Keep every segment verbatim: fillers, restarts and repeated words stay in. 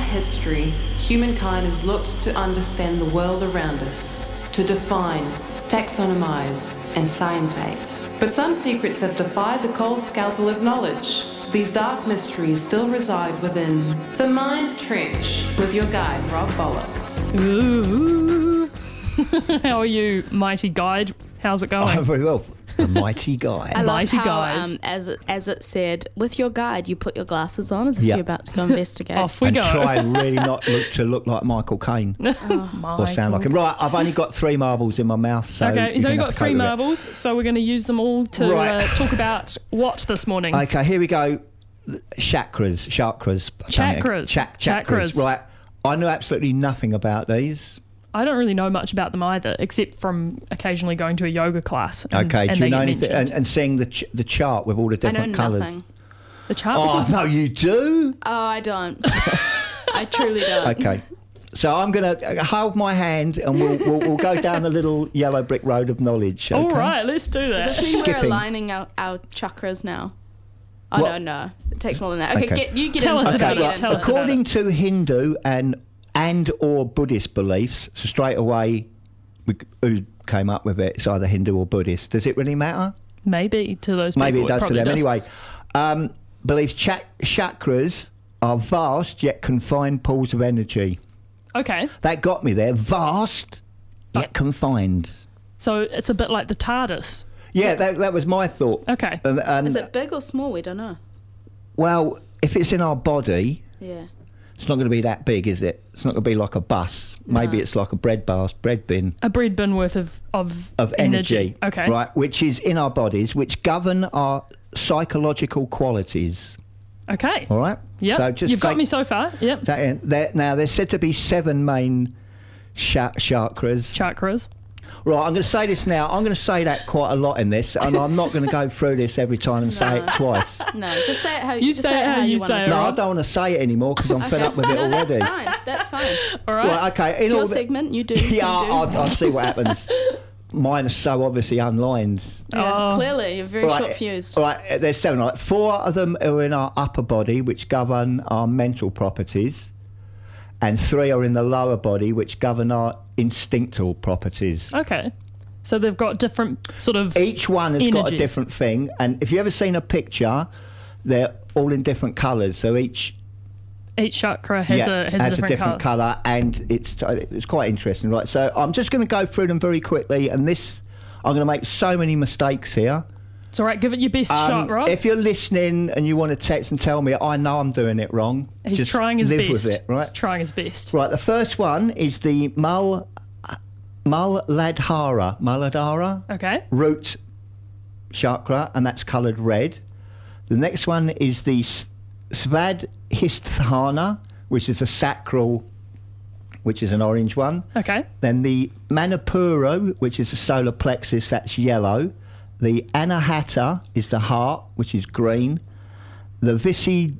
history, humankind has looked to understand the world around us, to define, taxonomize, and scientate. But some secrets have defied the cold scalpel of knowledge. These dark mysteries still reside within the Mind Trench with your guide, Rob Bollocks. Ooh. How are you, mighty guide? How's it going? I'm very well. The mighty guide. I love Mighty how, guide. um, as it, as it said, with your guide, you put your glasses on as if Yep. you're about to go investigate. Off we and go. try and really not look to look like Michael Caine or sound like him. Right, I've only got three marbles in my mouth. So Okay, he's you're only gonna got have to three cope with it. marbles, so we're going to use them all to Right. uh, talk about what this morning? Okay, here we go. Chakras, chakras. Chakras. Chak- Chakras. chakras. Right, I know absolutely nothing about these. I don't really know much about them either, except from occasionally going to a yoga class. And, Okay, and do they you know get anything? mentioned. And, and seeing the ch- the chart with all the I know different colours. nothing. The chart. Oh no, you do. Oh, I don't. I truly don't. Okay. So I'm going to hold my hand and we'll, we'll we'll go down the little yellow brick road of knowledge. Okay? All right, let's do that. Does this mean we're Skipping. aligning our, our chakras now? Oh, What? no, no. It takes more than that. Okay, Okay. get you get Tell into us it. about you it. get Tell into us it. about According to Hindu and and or Buddhist beliefs, so straight away, we, who came up with it? It's either Hindu or Buddhist. Does it really matter? Maybe to those people. Maybe it does to probably them. does. Anyway, um, believes chak- chakras are vast yet confined pools of energy. Okay, That got me there. Vast yet confined. so it's a bit like the TARDIS. Yeah, that, that was my thought. Okay. And, and, Is it big or small? We don't know. well, if it's in our body, Yeah. it's not going to be that big, is it? It's not going to be like a bus. Maybe No. it's like a bread basket, bread bin A bread bin worth of of, of energy. Okay. Right, which is in our bodies, which govern our psychological qualities. Okay. All right? Yep. So just You've got take me so far. Yep. that in. There, now, there's said to be seven main sha- chakras. Chakras. Right, I'm going to say this now. I'm going to say that quite a lot in this, and I'm not going to go through this every time and say it twice. No, just say it how You just say it how you want say to it, No, say I don't want to say it anymore because I'm fed up with it no, already. that's fine. That's fine. All right. Right, okay. In It's your all the- segment. You do. Yeah, you do. I'll, I'll see what happens. Mine are so obviously unlined. Yeah, Oh. clearly, you're very Right, short fused. Right, there's seven. Right, four of them are in our upper body, which govern our mental properties, and three are in the lower body, which govern our instinctual properties. Okay. So they've got different sort of. Each one has got a Energies. different thing, and if you've ever seen a picture, they're all in different colours. So each Each chakra has yeah, a has, a different, colour. colour, and it's it's quite interesting, right? So I'm just going to go through them very quickly, and this I'm going to make so many mistakes here. It's all right. Give it your best Um, shot, Rob. If you're listening and you want to text and tell me, I know I'm doing it wrong. He's just trying his live best. with it, right? He's trying his best. Right. The first one is the Mul Muladhara, Muladhara Okay. root chakra, and that's coloured red. The next one is the S- Svadhisthana, which is a sacral, which is an orange one. Okay. Then the Manipura, which is the solar plexus, that's yellow. The Anahata is the heart, which is green. The Visi,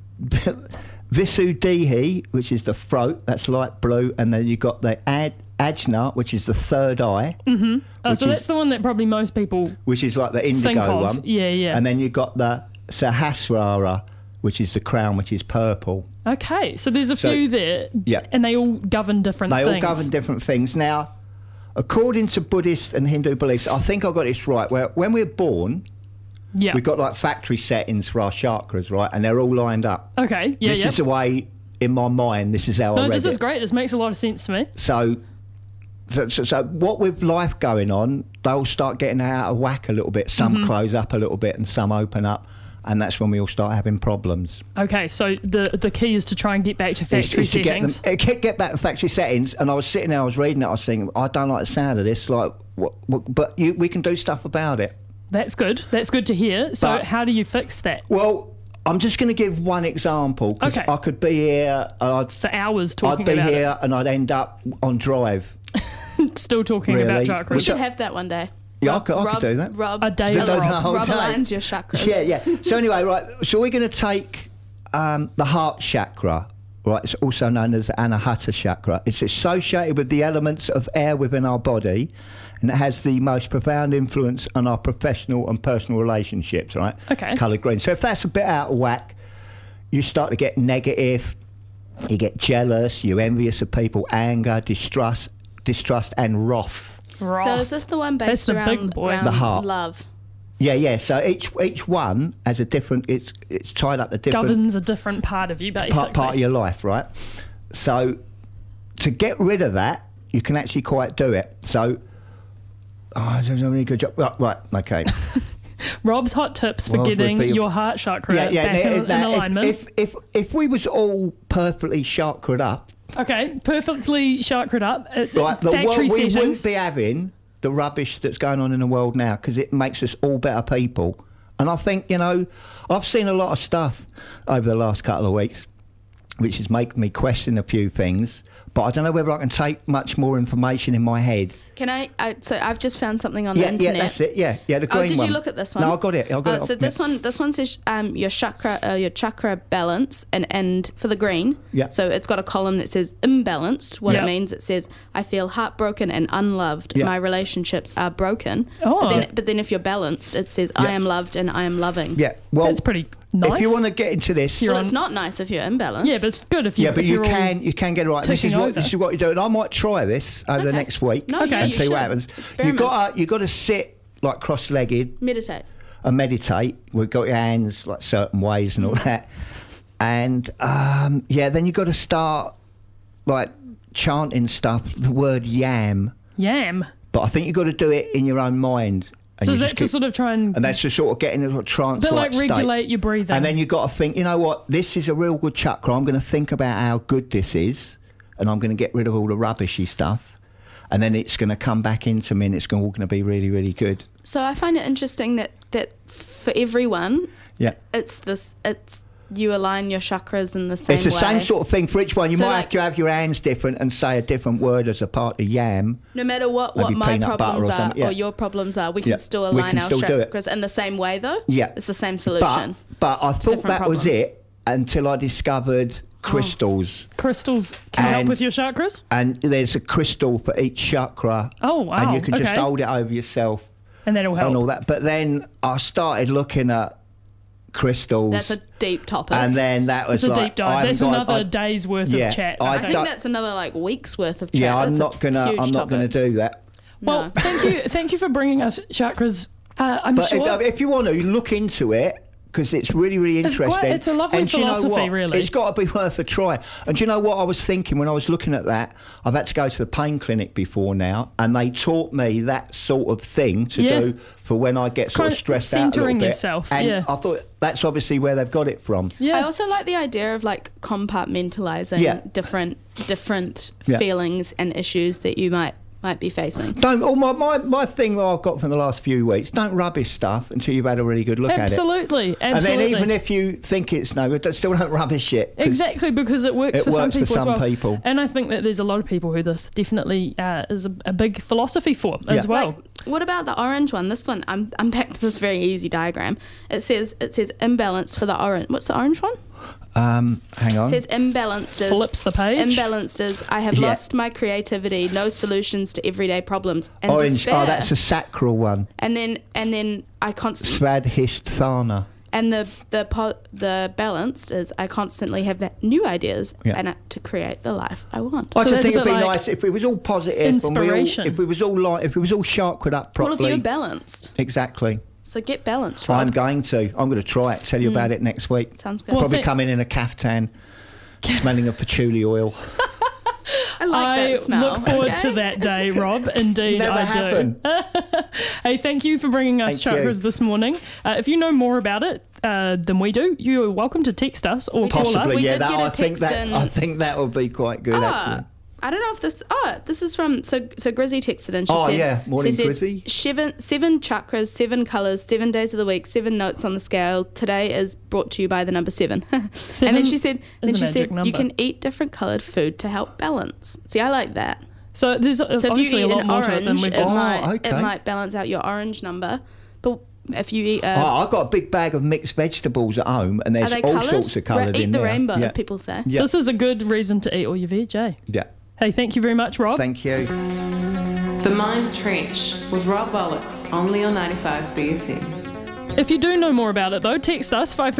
Visuddhi, which is the throat, that's light blue. And then you've got the Ad, Ajna, which is the third eye, Oh, Which so is- that's the one that probably most people. which is like the Think indigo of, one. yeah, yeah. And then you've got the Sahasrara, which is the crown, which is purple. Okay. So there's a So- few there. Yeah. And they all govern different They things. all govern different things. Now, according to Buddhist and Hindu beliefs, I think I got this right, where when we're born, Yeah. we've got like factory settings for our chakras, right? And they're all lined up. Okay. Yeah. this yeah. is the way, in my mind, this is how I No, read this is it. great. This makes a lot of sense to me. So, so, so, so what with life going on, they'll start getting out of whack a little bit. Some Mm-hmm. close up a little bit and some open up. And that's when we all start having problems. Okay. So the the key is to try and get back to It's- factory it's to get, them, settings. uh, get, get back to factory settings. And I was sitting there, I was reading it, I was thinking, I don't like the sound of this. Like, what, what, but you, we can do stuff about it. That's good. That's good to hear. So But- how do you fix that? Well, I'm just going to give one example because Okay. I could be here and I'd, For hours I'd talking be about here and I'd end up on drive. it. Still talking about Really? chakras. We Which should I- have that one day. Yeah, I could, I Rob, could do that. Rob, A day Do of that Rob. the whole Rob day. aligns your chakras. Yeah, yeah. So anyway, right. So we're going to take um, the heart chakra, right? It's also known as the Anahata chakra. It's associated with the elements of air within our body, and it has the most profound influence on our professional and personal relationships, right? Okay. It's coloured green. So if that's a bit out of whack, you start to get negative, You get jealous, you're envious of people, anger, distrust, distrust, and wrath. Wrath. So is this the one That's based the around, big boy. around The heart. love? Yeah, yeah. So each each one has a different. It's it's tied up the different Governs a different part of you, basically. part, part of your life, right? So to get rid of that, you can actually quite do it. So, oh, I don't know, really good job. Right, right, okay. Rob's hot tips for Well, getting would be- your heart chakra yeah, yeah. back now- in, in now, alignment. If, if if if we was all perfectly chakra'd up, okay, perfectly chakra'd up. uh, right, the world, factory we settings. wouldn't be having the rubbish that's going on in the world now, because it makes us all better people. And I think, you know, I've seen a lot of stuff over the last couple of weeks, which has made me question a few things. But I don't know whether I can take much more information in my head. Can I, I? So I've just found something on Yeah, the internet. yeah, that's it. Yeah, yeah, the Oh, green did one. you look at this one? No, I got it. I got Uh, it. so this one, this one says um, your chakra, uh, your chakra balance, and and for the green. Yeah. So it's got a column that says imbalanced. What Yeah. it means, it says I feel heartbroken and unloved. Yeah. My relationships are broken. Oh. But then, Yeah. but then if you're balanced, it says I Yeah. am loved and I am loving. Yeah, well, That's pretty nice. if you want to get into this, You're Well, on- it's not nice if you're imbalanced. Yeah, but it's good if you. yeah, but if you you're all- can you can get it right. This ticking is what over. this is what you do, and I might try this over the Okay. next week. No, Okay. yeah, and you see should. what happens. Experiment. You got you got to sit like cross-legged meditate. and meditate. We've got your hands like certain ways and all Mm. that, and um, yeah, then you got to start like chanting stuff. The word yam, Yam. but I think you got to do it in your own mind. And So you is just that to keep- sort of try and, and that's to sort of get in a sort of trance bit like like regulate your breathing? And then you've got to think, you know what, this is a real good chakra. I'm going to think about how good this is, and I'm going to get rid of all the rubbishy stuff. And then it's going to come back into me, and it's all going to be really, really good. So I find it interesting that that for everyone, Yeah. it's this. It's you align your chakras in the same It's the way. same sort of thing for each one. You So might like- have to have your hands different and say a different word as a part of yam. No matter what, what Maybe my peanut butter problems or are something, yeah. or your problems are, we can Yeah, still we align can our still do it. chakras in the same way, though. Yeah. It's the same But, solution. but I thought different that was problems. it until I discovered crystals. crystals can help And- with your chakras. And there's a crystal for each chakra. Oh, wow, And you can just okay. hold it over yourself. And that'll help. And all that. But then I started looking at crystals. That's a deep topic. and then that was It's a like deep dive. I That's haven't got- another I- day's worth yeah, of chat. I I okay. think don't- that's another like week's worth of chat. Yeah, I'm That's a not gonna. huge I'm not gonna topic. do that. Well, No. thank you, thank you for bringing us chakras. Uh, I'm But sure. if, if you want to look into it, because it's really, really It's quite- interesting. it's a lovely and do you know philosophy, what? really. It's got to be worth a try. And do you know what I was thinking when I was looking at that? I've had to go to the pain clinic before now, and they taught me that sort of thing to Yeah. do for when I get It's sort kind of of stressed out a little centering bit. yourself, And yeah. I thought that's obviously where they've got it from. yeah. I also like the idea of like compartmentalizing Yeah. different different Yeah. feelings and issues that you might might be facing. Don't. Oh, my, my, my thing that I've got from the last few weeks, don't rubbish stuff until you've had a really good look absolutely, at it. absolutely. And then even if you think it's no good, still don't rubbish it. 'cause Exactly, because it works it for some works for people as some well. people. And I think that there's a lot of people who this definitely uh, is a, a big philosophy for as Yeah. well. Like, what about the orange one? This one, I'm I'm back to this very easy diagram. It says it says imbalance for the orange. What's the orange one? Um, hang on. It says imbalanced is Flips the page. imbalanced is I have Yeah. lost my creativity, no solutions to everyday problems, and Orange. despair. Oh, that's a sacral one. and then and then I constantly Svadhisthana. and the the po- the balanced is I constantly have that new ideas Yeah. and uh, to create the life I want. I So just that's think a it'd be bit like nice if it was all positive. And we all, inspiration. if we was all like, if it was all chakra'd up Well, if properly. you're balanced, exactly. so get balanced. Rob. I'm going to. I'm going to try it. Tell you about it next week. Sounds good. Well, Probably thi- come in in a caftan, smelling of patchouli oil. I like I that smell. look forward okay? to that day, Rob. Indeed, Never I happened. do. Hey, thank you for bringing us Thank you. chakras this morning. Uh, if you know more about it uh, than we do, you're welcome to text us or call us. Possibly, We yeah. did That, get a I think text that. in- I think that would be quite good, Ah, actually. I don't know if this. Oh, this is from so so Grizzy texted in. She Oh, said, yeah. Morning, she said, Grizzy. Seven seven chakras, seven colors, seven days of the week, seven notes on the scale. Today is brought to you by the number seven. and then she said, then is a she magic said, you number. can eat different colored food to help balance. See, I like that. So there's uh, So if obviously you a eat lot an more to it than orange, we've it just. Oh, might okay. it might balance out your orange number. But if you eat, Oh, uh, I've got a big bag of mixed vegetables at home, and are there's they all coloured? sorts of colours Eat in the there. rainbow, Yeah. people say. Yeah. This is a good reason to eat all your veg, eh? Yeah. Hey, thank you very much, Rob. Thank you. The Mind Trench with Rob Bollocks, only on ninety-five B F M. If you do know more about it, though, text us five